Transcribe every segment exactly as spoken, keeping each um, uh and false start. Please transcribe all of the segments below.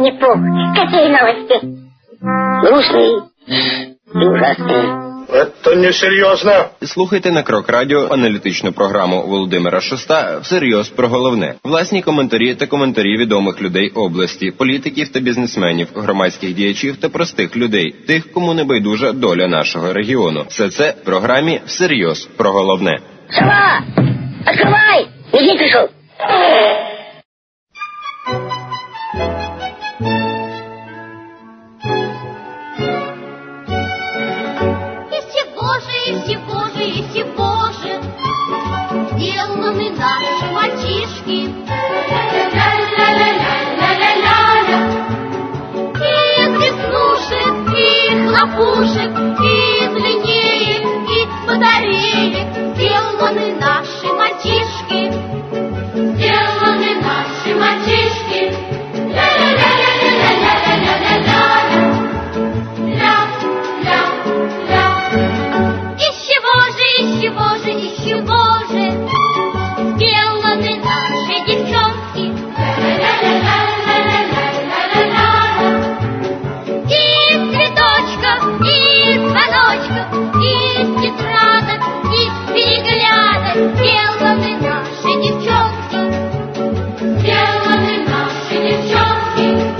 мне пух. Какие новости? Грустные и ужасные. Это несерйозно. Слухайте на Крок Радіо аналітичну програму Володимира Шуста «Всерйоз про головне». Власні коментарі та коментарі відомих людей області, політиків та бізнесменів, громадських діячів та простих людей, тих, кому не байдужа доля нашого регіону. Все це в програмі «Всерйоз про головне». Сова! Открывай! Медведь пришел! Сделаны наши мальчишки. Из веснушек и хлопушек, из линеек и батареек сделаны наши мальчишки. Сделаны наши мальчишки. Из чего же, из чего же, из чего же сделаны наши девчонки? Из цветочков, из звоночков, из тетрадок, из переглядок сделаны наши девчонки. Сделаны наши девчонки.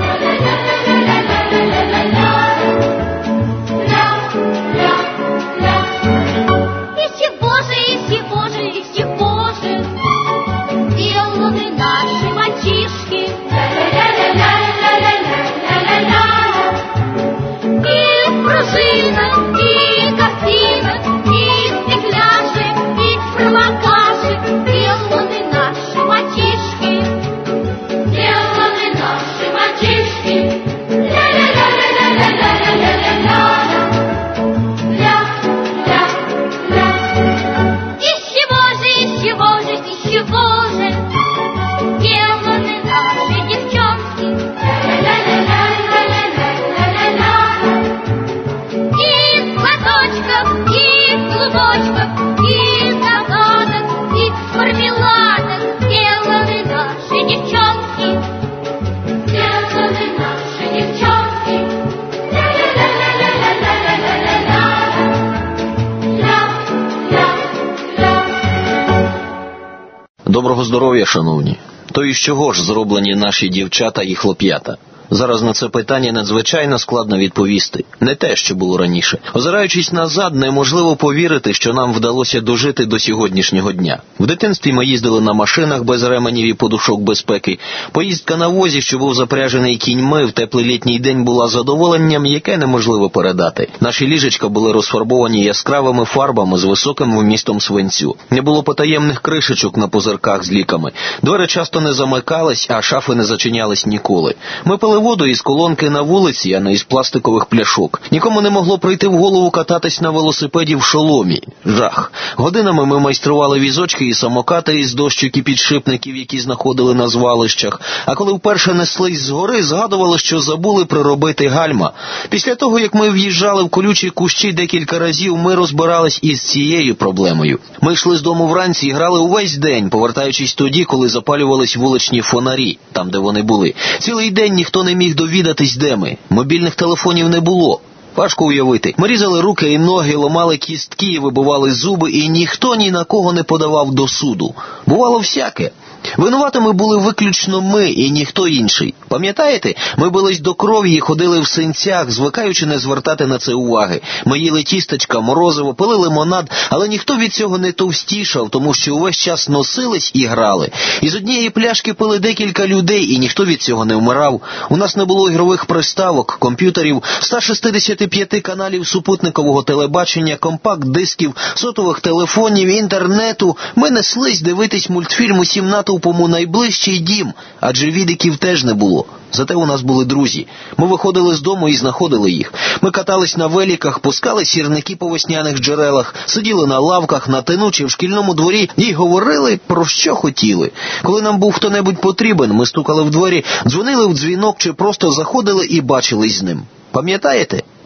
Доброго здоров'я, шановні. То із чого ж зроблені наші дівчата і хлоп'ята? Зараз на це питання надзвичайно складно відповісти. Не те, що було раніше. Озираючись назад, неможливо повірити, що нам вдалося дожити до сьогоднішнього дня. В дитинстві ми їздили на машинах без ременів і подушок безпеки. Поїздка на возі, що був запряжений кіньми, в теплий літній день була задоволенням, яке неможливо передати. Наші ліжечка були розфарбовані яскравими фарбами з високим вмістом свинцю. Не було потаємних кришечок на пузирках з ліками. Двері часто не замикались, а шафи не зачинялись ніколи. Ми пили воду із колонки на вулиці, а не із пластикових пляшок. Нікому не могло прийти в голову кататись на велосипеді в шоломі. Жах. Годинами ми майстрували візочки і самокати із дощок і підшипників, які знаходили на звалищах. А коли вперше неслись згори, згадували, що забули приробити гальма. Після того, як ми в'їжджали в колючі кущі декілька разів, ми розбирались із цією проблемою. Ми йшли з дому вранці і грали увесь день, повертаючись тоді, коли запалювались вуличні фонарі, там, де вони були. Цілий день ніхто не міг довідатись, де ми. Мобільних телефонів не було. Важко уявити. Ми різали руки і ноги, ламали кістки, вибивали зуби, і ніхто ні на кого не подавав до суду. Бувало всяке. Винуватими були виключно ми і ніхто інший. Пам'ятаєте? Ми бились до крові і ходили в синцях, звикаючи не звертати на це уваги. Ми їли тістечка, морозиво, пили лимонад, але ніхто від цього не товстішав, тому що увесь час носились і грали. Із однієї пляшки пили декілька людей, і ніхто від цього не вмирав. У нас не було ігрових приставок, комп'ютерів, ста шістдесяти п'яти каналів супутникового телебачення, компакт-дисків, сотових телефонів, інтернету. Ми неслись дивитись мультфільм усім натовпом найближчий дім, адже відиків теж не було. Зате у нас були друзі. Ми виходили з дому і знаходили їх. Ми катались на великах, пускали сірники по весняних джерелах, сиділи на лавках, на тину чи в шкільному дворі і говорили, про що хотіли. Коли нам був хто-небудь потрібен, ми стукали в двері, дзвонили в дзвінок чи просто заходили і бачились з ним. Пам'ятаєте?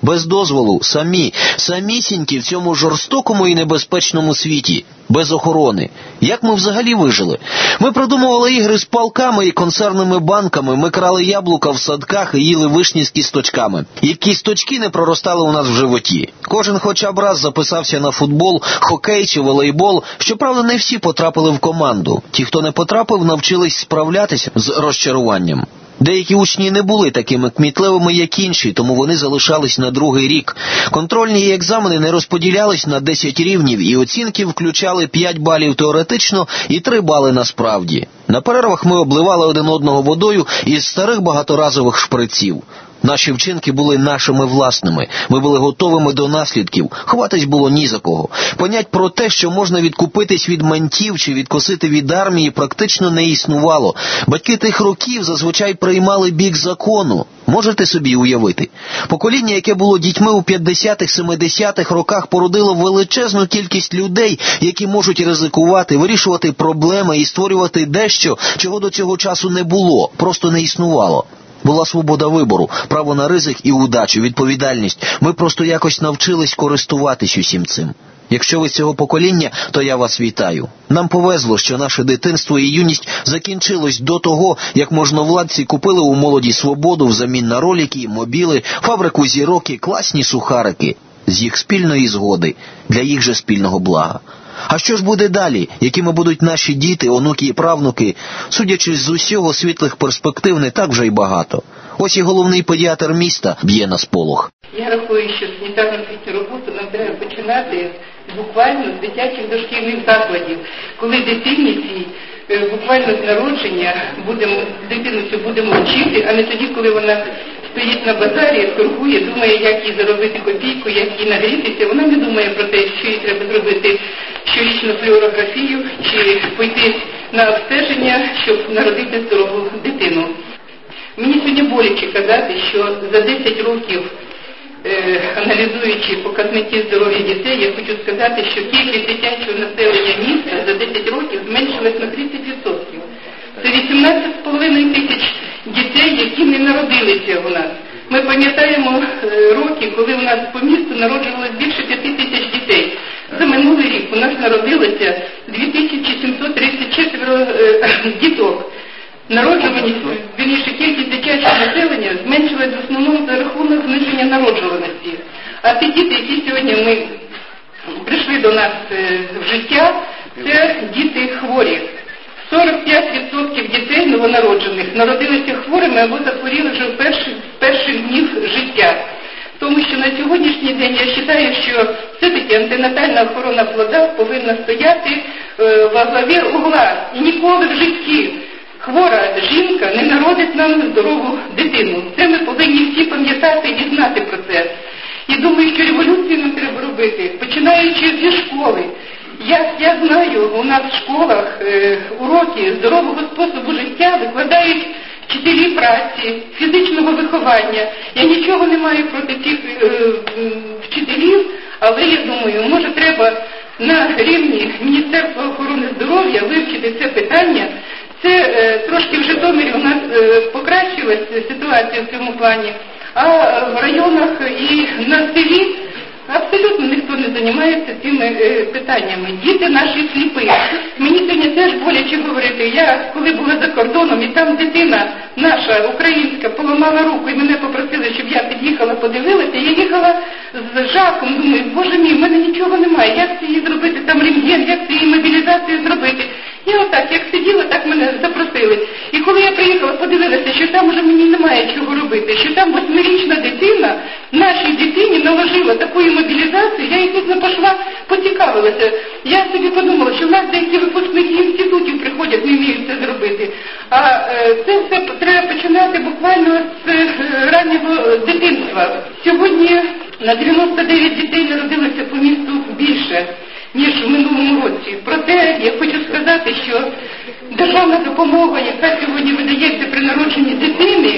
Без дозволу, самі, самісінькі в цьому жорстокому і небезпечному світі, без охорони. Як ми взагалі вижили? Ми продумували ігри з палками і консервними банками, ми крали яблука в садках і їли вишні з кісточками. І кісточки не проростали у нас в животі. Кожен хоча б раз записався на футбол, хокей чи волейбол. Щоправда, не всі потрапили в команду. Ті, хто не потрапив, навчились справлятися з розчаруванням. Деякі учні не були такими кмітливими, як інші, тому вони залишались на другий рік. Контрольні екзамени не розподілялись на десять рівнів, і оцінки включали п'ять балів теоретично і три бали насправді. На перервах ми обливали один одного водою із старих багаторазових шприців. Наші вчинки були нашими власними. Ми були готовими до наслідків. Ховатись було ні за кого. Понять про те, що можна відкупитись від ментів чи відкосити від армії, практично не існувало. Батьки тих років зазвичай приймали бік закону. Можете собі уявити? Покоління, яке було дітьми у п'ятдесятих-семидесятих роках, породило величезну кількість людей, які можуть ризикувати, вирішувати проблеми і створювати дещо, чого до цього часу не було, просто не існувало. Була свобода вибору, право на ризик і удачу, відповідальність. Ми просто якось навчились користуватись усім цим. Якщо ви з цього покоління, то я вас вітаю. Нам повезло, що наше дитинство і юність закінчилось до того, як можновладці купили у молоді свободу взамін на ролики, мобіли, фабрику зірок і класні сухарики. З їх спільної згоди, для їх же спільного блага. А що ж буде далі? Якими будуть наші діти, онуки і правнуки? Судячи з усього, світлих перспектив не так вже й багато. Ось і головний педіатр міста б'є на сполох. Я рахую, що санітарно-освітню роботу нам треба починати буквально з дитячих дошкільних закладів, коли дитині цій буквально з народження будемо, дитину цю будемо вчити, а не тоді, коли вона стоїть на базарі, торгує, думає, як їй заробити копійку, як їй нагрітися. Вона не думає про те, що їй треба зробити щорічну флюорографію чи пойти на обстеження, щоб народити здорову дитину. Мені сьогодні боляче казати, що за десять років, е, аналізуючи показники здоров'я дітей, я хочу сказати, що кількість дитячого населення міста за десять років зменшилась на тридцять відсотків. Це вісімнадцять з половиною тисяч дітей, які не народилися у нас. Ми пам'ятаємо е, роки, коли у нас по місту народжувалось більше п'яти тисяч дітей. За минулий рік у нас народилося дві тисячі сімсот тридцять чотири е, діток. Народжуваність, вірніше, кількість дитячого населення зменшилась в основному за рахунок зниження народжуваності. А ті діти, які сьогодні ми прийшли до нас в життя, це діти хворі. сорок п'ять відсотків дітей новонароджених народилися хворими або захворіли вже в перших, перших днів життя. Тому що на сьогоднішній день я вважаю, що все-таки антинатальна охорона плода повинна стояти е, во главі угла. І ніколи в житті хвора жінка не народить нам здорову дитину. Це ми повинні всі пам'ятати і знати про це. І думаю, що революцію нам треба робити, починаючи зі школи. Я, я знаю, у нас в школах е, уроки здорового способу життя викладають вчителі праці, фізичного виховання. Я нічого не маю проти цих е, вчителів, але я думаю, може треба на рівні Міністерства охорони здоров'я вивчити це питання. Це е, трошки в Житомирі у нас е, покращилась ситуація в цьому плані, а в районах і на селі абсолютно ніхто не займається цими е, питаннями. Діти наші сліпі. Мені сьогодні теж боляче говорити. Я коли була за кордоном, і там дитина наша, українська, поламала руку, і мене попросили, щоб я під'їхала, подивилася. Я їхала з жахом, думаю, боже мій, в мене нічого немає. Як це їй зробити, там рентген, як це їй мобілізацію зробити? І отак, як сиділа, так мене запросили. І коли я приїхала, подивилася, що там вже мені немає чого робити, що там восьмирічна дитина нашій дитині наложила таку мобілізацію, я їх не пішла, поцікавилася. Я собі подумала, що в нас деякі випускники інститутів приходять, не вміють це зробити. А е, це все треба починати буквально з е, раннього дитинства. Сьогодні на дев'яносто дев'ять дітей народилося по місту більше, ніж в минулому році. Проте я хочу сказати, що державна допомога, яка сьогодні видається при народженні дитини,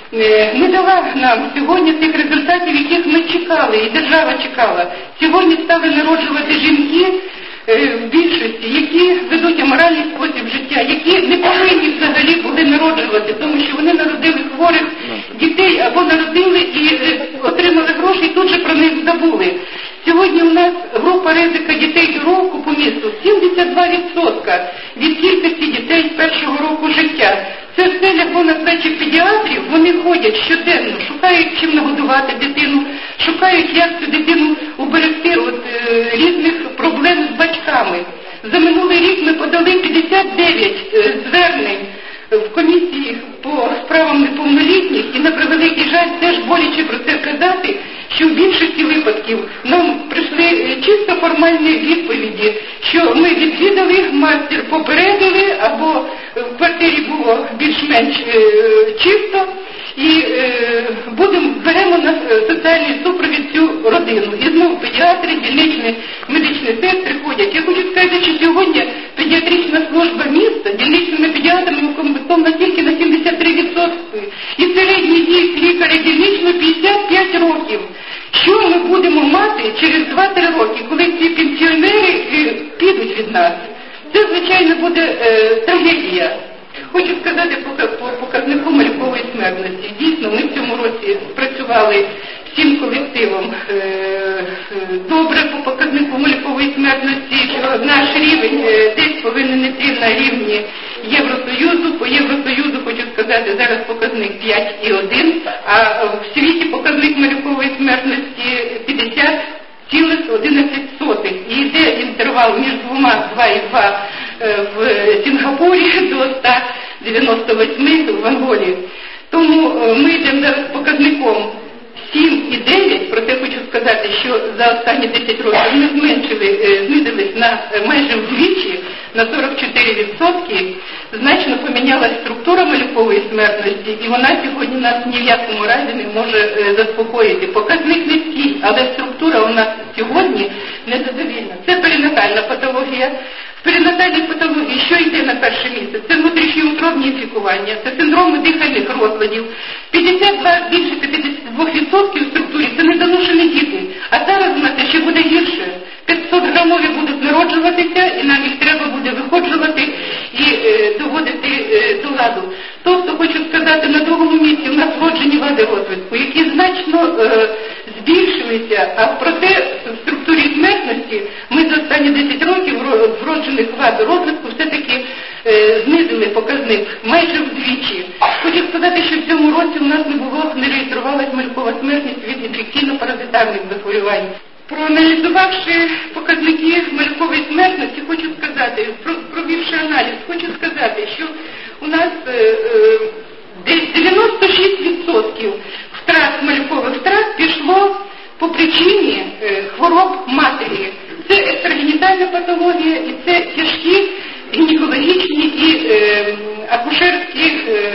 не дала нам сьогодні тих результатів, яких ми чекали, і держава чекала. Сьогодні стали народжувати жінки в більшості, які ведуть аморальний спосіб життя, які не повинні взагалі були народжувати, тому що вони народили хворих дітей або народили і отримали гроші і тут же про них забули. Сьогодні у нас група ризика дітей до року по місту сімдесят два відсотки від кількості дітей з першого року життя. Це все лягло на плечі педіатрів, вони ходять щоденно, шукають чим нагодувати дитину, шукають як цю дитину уберегти від е, різних проблем з батьками. За минулий рік ми подали п'ятдесят дев'ять е, звернень в комісії по справам неповнолітніх і на превеликий жаль теж боляче про це казати, що в більшості випадків нам прийшли чисто формальні відповіді, що ми відвідали, матір попередили, або в квартирі було більш-менш е, чисто, і е, будемо, беремо на соціальний супровід цю родину. І знову педіатри, дільничні медичні сестри ходять. Я хочу сказати, що сьогодні педіатрична служба міста дільничними педіатрами укомплектована тільки на сімдесят три відсотки. І середній вік лікаря дільничного п'ятдесят п'ять років. Що ми будемо мати через два-три роки, коли ці пенсіонери підуть від нас? Це, звичайно, буде е, трагедія. Хочу сказати по, по показнику малюкової смертності. Дійсно, ми в цьому році спрацювали всім колективом е, добре по показнику малюкової смертності. Наш рівень е, десь повинен йти на рівні Євросоюзу. По Євросоюзу, хочу сказати, зараз показник п'ять і один, а в світі показник малюкової смертності п'ятдесят цілих одинадцять сотих. І йде інтервал між двома два і два в Сінгапурі до ста дев'яносто восьми в Анголі. Тому ми йдемо зараз показником сім і дев'ять, проте хочу сказати, що за останні десять років ми зменшили, знизились на майже вдвічі, на сорок чотири відсотки. Значно помінялась структура малюкової смертності, і вона сьогодні нас ні в якому разі не може заспокоїти. Показник низький, але структура у нас сьогодні незадовільна. Це перинатальна патологія. В перинатальній патології що йде на перше місце? Це внутрішньоутробні інфікування, це синдроми дихальних розладів. п'ятдесят два, більше п'ятдесят два відсотки в структурі це недоношені діти. А зараз у нас ще буде гірше. п'ятсот грамові будуть народжуватися, і нам їх треба буде виходжувати і е, доводити е, до ладу. Тобто, хочу сказати, на другому місці у нас вроджені вади розвитку, які значно е, збільшилися, а проте в структурі смертності ми за останні десять років вроджених вад розвитку все-таки е, знизили показник майже вдвічі. Хочу сказати, що в цьому році у нас не було, не реєструвалась малюкова смертність від інфекційно-паразитарних захворювань. Проаналізувавши показники малюкової смертності, хочу сказати, провівши аналіз, хочу сказати, що у нас е, е, десь дев'яносто шість відсотків втрат, малюкових втрат пішло по причині е, хвороб матері. Це екстрагенітальна патологія і це тяжкі гінекологічні і е, акушерські е,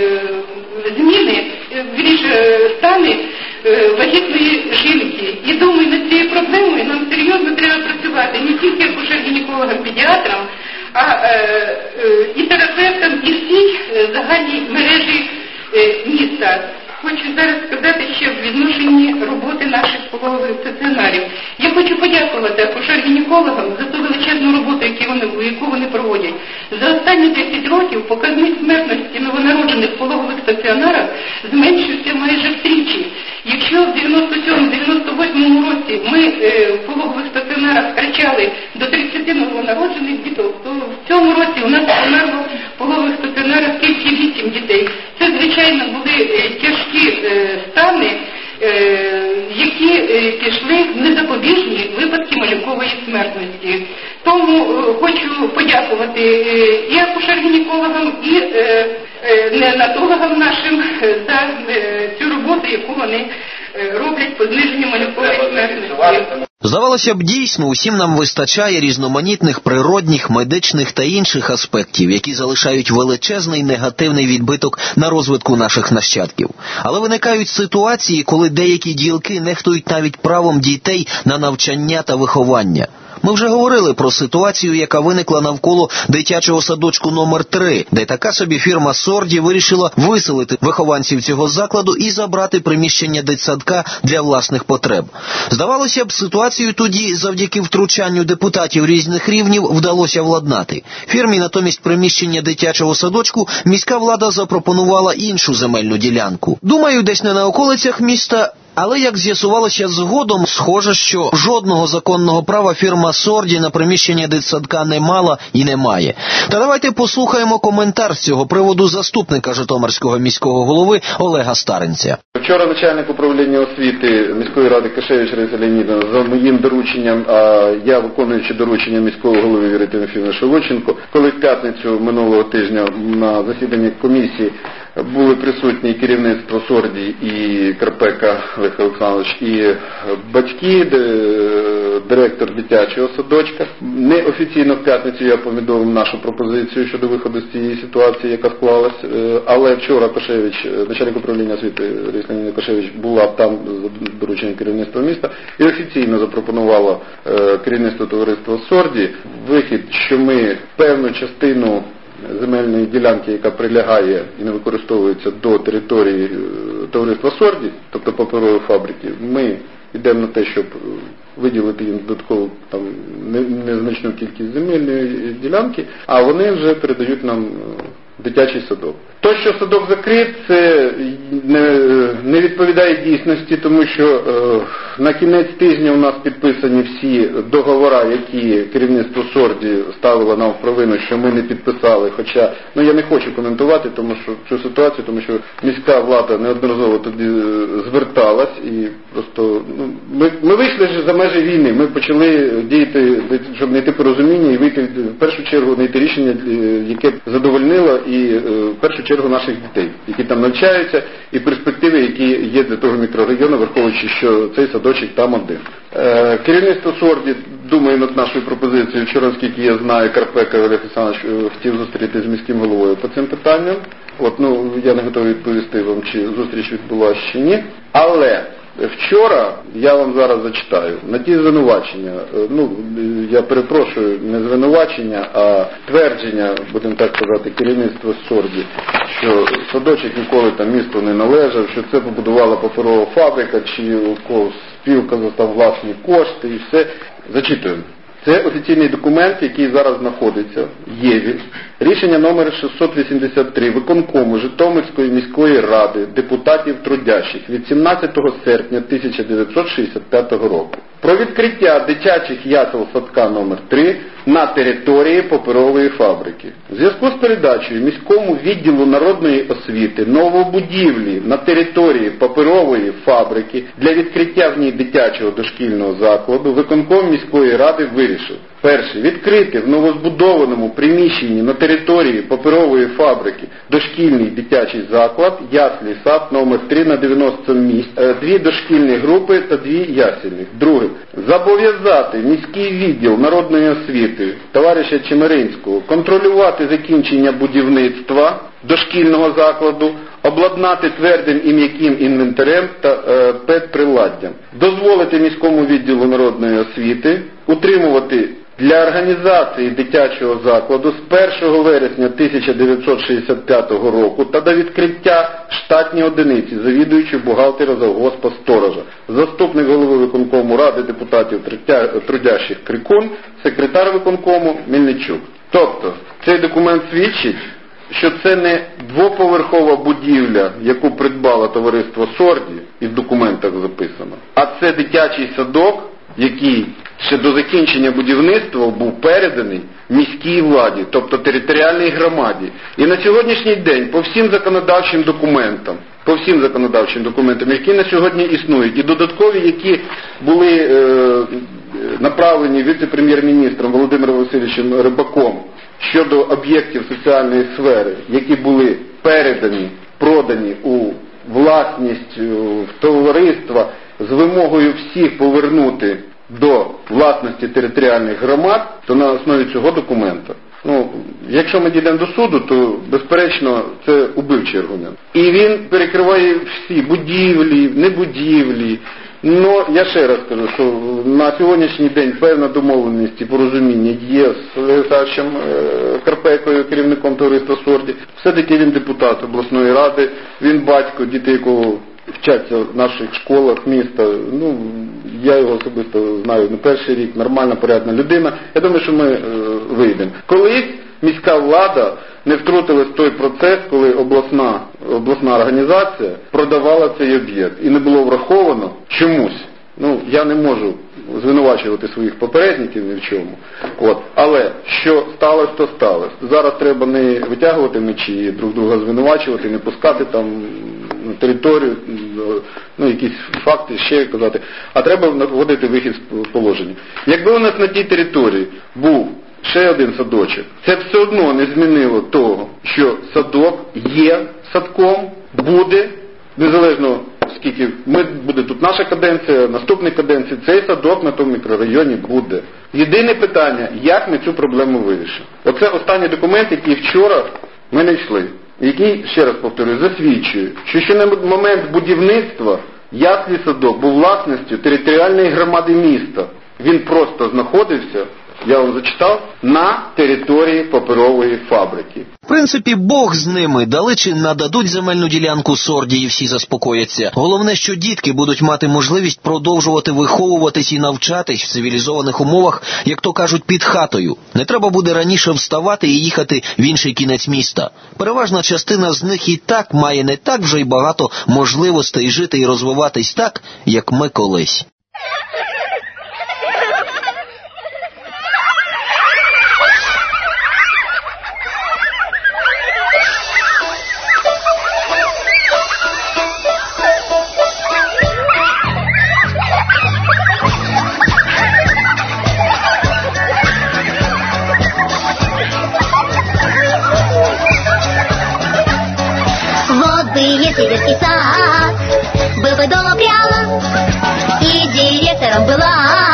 зміни, е, вірніше, стани е, вагітної жінки. І думаю, над цією проблемою нам серйозно треба працювати не тільки акушер-гінекологам, педіатрам, а е, е, і терапевтам, і всій е, загальній мережі е, міста. Хочу зараз сказати ще в відношенні роботи наших пологових стаціонарів. Я хочу подякувати акушер-гінекологам за ту величезну роботу, яку вони, яку вони проводять. За останні десять років показник смертності новонароджених в пологових стаціонарах зменшився майже втричі. Якщо в дев'яносто сьомому дев'яносто восьмому році ми е, в пологових стаціонарах втрачали до тридцяти новонароджених діток, то в цьому році у нас померло в пологових стаціонарах тільки вісім дітей. Це, звичайно, були е, тяжкі е, стани, е, які е, пішли в незапобіжні випадки малюкової смертності. Тому е, хочу подякувати е, і акушер-гінекологам, і е, е, неонатологам нашим е, за е, цю роботу, яку вони е, роблять по зниженню малюкової смертності. Здавалося б, дійсно, усім нам вистачає різноманітних природних, медичних та інших аспектів, які залишають величезний негативний відбиток на розвитку наших нащадків. Але виникають ситуації, коли деякі ділки нехтують навіть правом дітей на навчання та виховання. Ми вже говорили про ситуацію, яка виникла навколо дитячого садочку номер три, де така собі фірма Сорді вирішила виселити вихованців цього закладу і забрати приміщення дитсадка для власних потреб. Здавалося б, ситуацію тоді завдяки втручанню депутатів різних рівнів вдалося владнати. Фірмі натомість приміщення дитячого садочку міська влада запропонувала іншу земельну ділянку. Думаю, десь не на околицях міста, але, як з'ясувалося згодом, схоже, що жодного законного права фірма Сорді на приміщення дитсадка не мала і не має. Та давайте послухаємо коментар з цього приводу заступника Житомирського міського голови Олега Старинця. Вчора начальник управління освіти міської ради Кашевич Раїса Леонідовна за моїм дорученням, а я виконуючи доручення міського голови Віри Тимофіївни Шелудченко, коли в п'ятницю минулого тижня на засіданні комісії були присутні керівництво Сорді і Карпека Олег Олександрович, і батьки, директор дитячого садочка. Неофіційно в п'ятницю я повідомив нашу пропозицію щодо виходу з цієї ситуації, яка склалась, але вчора Кашевич, начальник управління освіти Раїса Леонідовна Кашевич була там за дорученням керівництва міста і офіційно запропонувала керівництву товариства Сорді вихід, що ми певну частину земельної ділянки, яка прилягає і не використовується до території товариства Сорді, тобто паперової фабрики, ми йдемо на те, щоб виділити їм додаткову там незначну кількість земельної ділянки, а вони вже передають нам дитячий садок. То, що садок закрит, це не, не відповідає дійсності, тому що е, на кінець тижня у нас підписані всі договори, які керівництво Сорді ставило нам в провину, що ми не підписали. Хоча, ну я не хочу коментувати тому що, цю ситуацію, тому що міська влада неодноразово тоді зверталась і просто, ну, ми, ми вийшли ж за межі війни, ми почали діяти, щоб знайти порозуміння і вийти, в першу чергу, знайти рішення, яке б задовольнило і в першу чергу наших дітей, які там навчаються, і перспективи, які є для того мікрорайону, враховуючи, що цей садочок там один. Е, керівництво Сорді думає над нашою пропозицією. Вчора, оскільки я знаю, Карпека Олег Олександрович хотів зустрітися з міським головою по цим питанням. От, ну, я не готовий відповісти вам, чи зустріч відбулася, чи ні. Але вчора, я вам зараз зачитаю, на ті звинувачення, ну, я перепрошую, не звинувачення, а твердження, будемо так казати, керівництва Сорді, що садочок ніколи там місту не належав, що це побудувала паперова фабрика, чи у когось спілка за там власні кошти і все. Зачитуємо. Це офіційний документ, який зараз знаходиться, є він. Рішення номер шістсот вісімдесят три виконкому Житомирської міської ради депутатів трудящих від сімнадцятого серпня тисяча дев'ятсот шістдесят п'ятого року. Про відкриття дитячих ясел садка номер три на території паперової фабрики. В зв'язку з передачею міському відділу народної освіти новобудівлі на території паперової фабрики для відкриття в ній дитячого дошкільного закладу виконком міської ради вирішив: перше, відкрити в новозбудованому приміщенні на території паперової фабрики дошкільний дитячий заклад, яслі сад номер три на дев'яносто місць, дві дошкільні групи та дві ясельних. Друге, зобов'язати міський відділ народної освіти товариша Чемеринського контролювати закінчення будівництва дошкільного закладу, обладнати твердим і м'яким інвентарем та е, педприладдям, дозволити міському відділу народної освіти утримувати для організації дитячого закладу з першого вересня тисяча дев'ятсот шістдесят п'ятого року та до відкриття штатні одиниці, завідуючий бухгалтера завгоспа сторожа, заступник голови виконкому ради депутатів трудящих Крикун, секретар виконкому Мельничук. Тобто, цей документ свідчить, що це не двоповерхова будівля, яку придбало товариство Сорді, і в документах записано, а це дитячий садок, який ще до закінчення будівництва був переданий міській владі, тобто територіальній громаді. І на сьогоднішній день по всім законодавчим документам, по всім законодавчим документам, які на сьогодні існують, і додаткові, які були е, направлені віце-прем'єр-міністром Володимиром Васильовичем Рибаком щодо об'єктів соціальної сфери, які були передані, продані у власність в товариства з вимогою всіх повернути до власності територіальних громад, то на основі цього документа, ну, якщо ми дійдемо до суду, то, безперечно, це убивчий аргумент. І він перекриває всі будівлі, небудівлі, Ну, я ще раз кажу, що на сьогоднішній день певна домовленість і порозуміння є з Олександром Карпекою, керівником товариства Сорді. Все-таки він депутат обласної ради, він батько, діти якого вчаться в наших школах міста. Ну, я його особисто знаю не перший рік, нормальна, порядна людина. Я думаю, що ми е, вийдемо. Колись міська влада не втрутилась в той процес, коли обласна, обласна організація продавала цей об'єкт. І не було враховано чомусь. Ну, я не можу звинувачувати своїх попередників ні в чому. От. Але що сталося, то сталося. Зараз треба не витягувати мечі, друг друга звинувачувати, не пускати там на територію, ну, якісь факти ще казати. А треба вводити вихід з положення. Якби у нас на тій території був ще один садочок, це все одно не змінило того, що садок є садком, буде, незалежно скільки ми, буде тут наша каденція, наступна каденція, цей садок на тому мікрорайоні буде. Єдине питання, як ми цю проблему вирішимо. Оце останній документ, який вчора ми знайшли, який, ще раз повторюю, засвідчує, що ще на момент будівництва яслі садок був власністю територіальної громади міста. Він просто знаходився, я вам зачитав, на території паперової фабрики. В принципі, Бог з ними, дали чи нададуть земельну ділянку Сорді і всі заспокояться. Головне, що дітки будуть мати можливість продовжувати виховуватись і навчатись в цивілізованих умовах, як то кажуть, під хатою. Не треба буде раніше вставати і їхати в інший кінець міста. Переважна частина з них і так має не так вже й багато можливостей жити і розвиватись так, як ми колись. Если детский сад был бы дома прямо, и директором была